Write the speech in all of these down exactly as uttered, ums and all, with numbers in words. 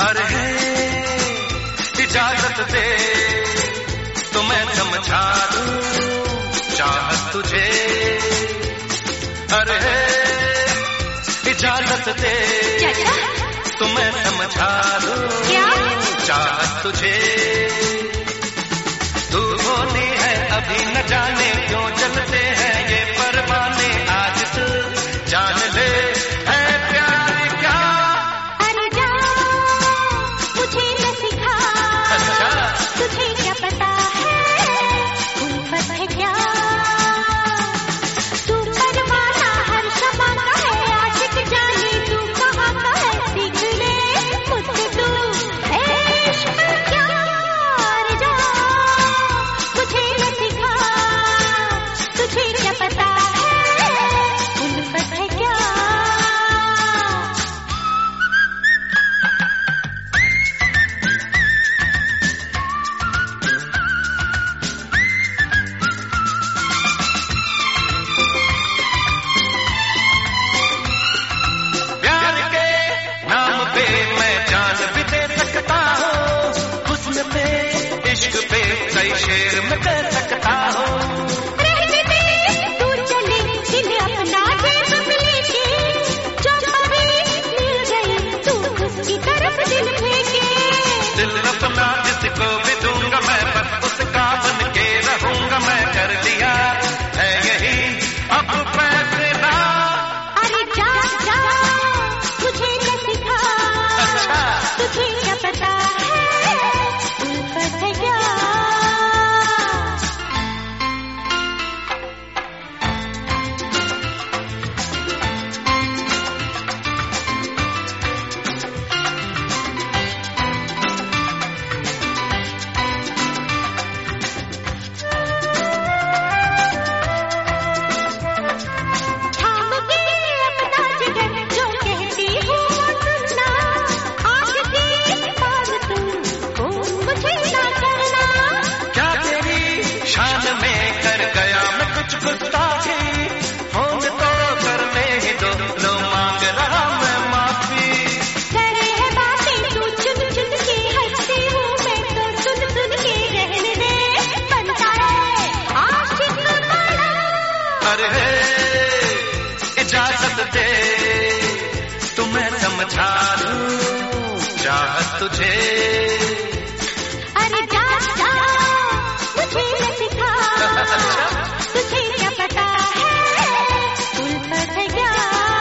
अरे है इजाजत दे तो मैं समझा दूं चाहत तुझे। अरे है इजाजत दे तो मैं समझा दूं चाहत तुझे। तू होती है अभी न जाने क्यों चलते हैं ये परवाने, आज तू जान ले है प्यार क्या। अरे जा मुझे न सिखा, अच्छा तुझे क्या पता है उल्फत है क्या। तू परवाना हर शबा का है, आशिक जाने तू कहाँ का है, सीख ले मुझसे तू है इश्क क्या। अरे जा मुझे न सिखा, तुझे क्या पता है उल्फत है क्या। प्यार के नाम पे मैं जान भी दे सकता हूँ, हुस्न पे इश्क पे कई शेर मैं कह सकता हूँ। रहने दे दूर चले दिल अपना जेब में लेके, जो कभी मिल गई तू उसकी तरफ दिल फेंके। दिल अपना जिसको भी दूंगा मैं, बस उसका बन के रहूंगा मैं, कर दिया है यही अब फैसला। अरे जा जा मुझे न सिखा, अच्छा तुझे क्या पता है उल्फत है क्या। थाम के अपना जिगर जो कहती हूँ वो सुनना, आज के बाद तुमको मुझे ना करना। क्या तेरी शान में कर गया मैं कुछ गुस्ताखी, फोन तो करने ही दो लो मांग रहा मैं माफी। करे है बातें तू चुन चुन के, हंसती हूँ मैं तो सुन सुन के, रहने दे बनता है आशिक बड़ा। अरे है इजाजत दे तो मैं समझा दूं चाहत तुझे। अरे जा जा मुझे न सिखा, तुझे क्या पता है उल्फत है क्या।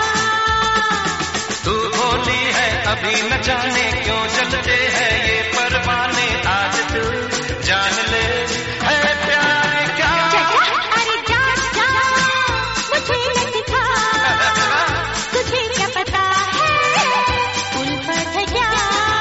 तू होती है अभी न जाने क्यों चलते हैं ये परवाने, आज तू जान ले है प्यार क्या। अरे जा जा मुझे न सिखा, तुझे क्या पता है उल्फत है क्या।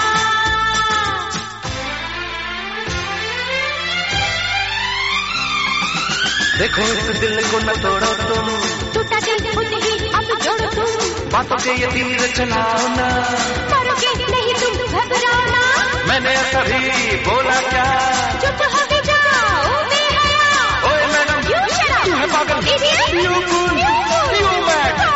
देखो इस दिल को न तोड़ो तुम, टूटा दिल खुद ही अब जोड़ो तुम, बातों के ये तीर चलाओ ना, मरोगे नहीं तुम घबराओ ना। मैंने कभी बोला क्या। चुप हो के जाओ बेहया, ओए मैडम You shut up, तू है पागल, idiot, You fool, you fool, You mad.